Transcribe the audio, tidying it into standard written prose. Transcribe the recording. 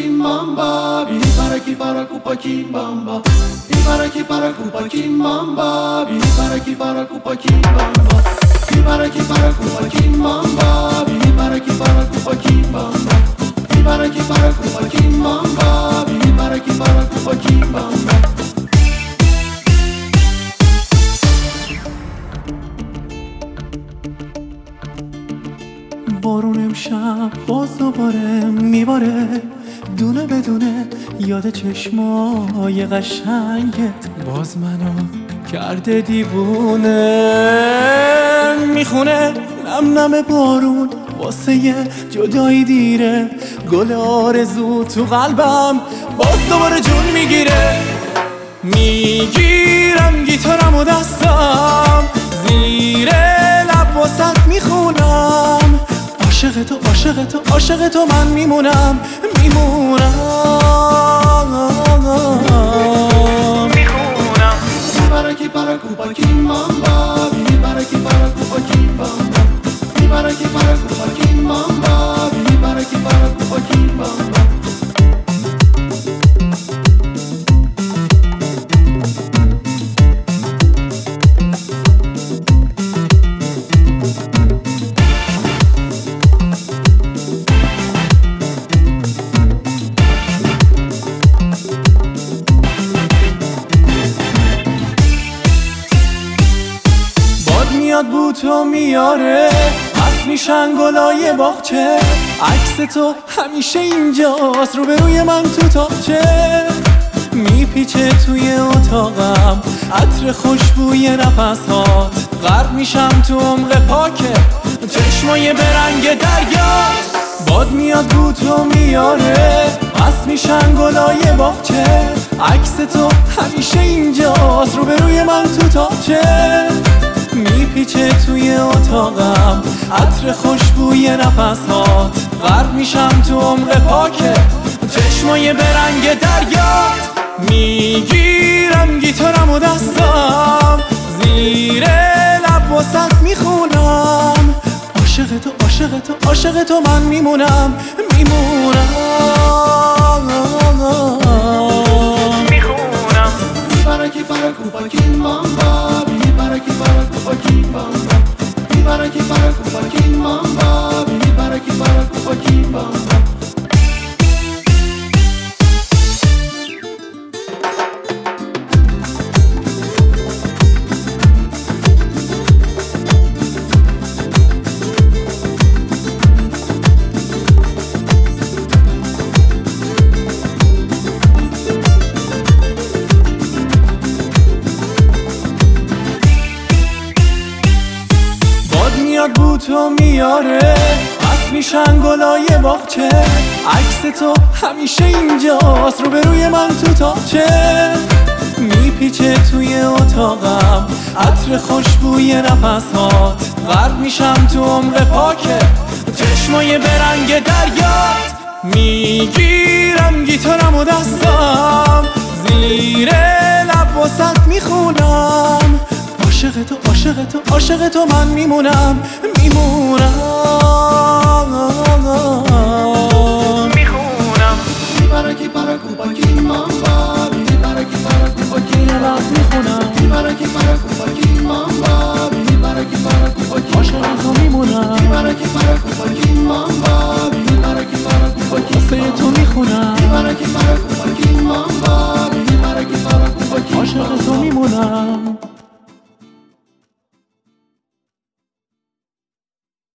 kimbamba, vini para aquí para Cupa kimbamba, vini para aquí para Cupa kimbamba, vini para aquí para Cupa kimbamba, vini para aquí para Cupa kimbamba, vini para aquí para Cupa kimbamba, vini para aquí para Cupa kimbamba, vini para aquí para Cupa kimbamba. بارون امشب باز دوباره میباره دونه بدونه یاد چشمای قشنگت باز منو کرده دیوونه میخونه نم نم بارون واسه یه جدایی دیره گل آرزو تو قلبم باز دوباره جون میگیره میگیرم گیتارم و دستم زیر لب واسط میخونم عاشق تو عاشق تو عاشق تو من میمونم para aquí para Cupa kimbamba, vini para aquí para Cupa kimbamba, vini para aquí para Cupa kimbamba, vini para aquí para Cupa kimbamba. میاد بوتو میاره پس میشن گلای باغچه عکس تو همیشه اینجاست روبروی من تو تاقچه میپیچه توی اتاقم عطر خوشبوی نفسات غرق میشم تو عمق پاکه چشمای برنگ دریات باد میاد بوتو میاره پس میشن گلای باغچه عکس تو همیشه اینجاست روبروی من تو تاقچه میپیچه توی اتاقم عطر خوشبوی نفسات غرق میشم تو عمق پاکه چشمای برنگ دریات میگیرم گیتارم و دستم زیر لب واسط میخونم عاشق تو عاشق تو عاشق تو من میمونم para aquí para Cupa kimbamba, vini para aquí para Cupa kimbamba, vini para aquí para Cupa kimbamba, vini para aquí para Cupa kimbamba. میاد بوتو میاره پس میشن گلای باغچه عکس تو همیشه اینجاست روبروی من تو تاقچه میپیچه توی اتاقم عطر خوشبوی نفسات غرق میشم تو عمق پاکه چشمای برنگ دریات میگیرم گیتارم و دستم زیر لب واسط میخونم عاشق تو عاشق تو عاشق تو من میمونم para aquí para Cupa kimbamba, vini para aquí para Cupa kimbamba, vini para aquí para Cupa kimbamba, vini para aquí para Cupa kimbamba, عاشق تو میمونم para aquí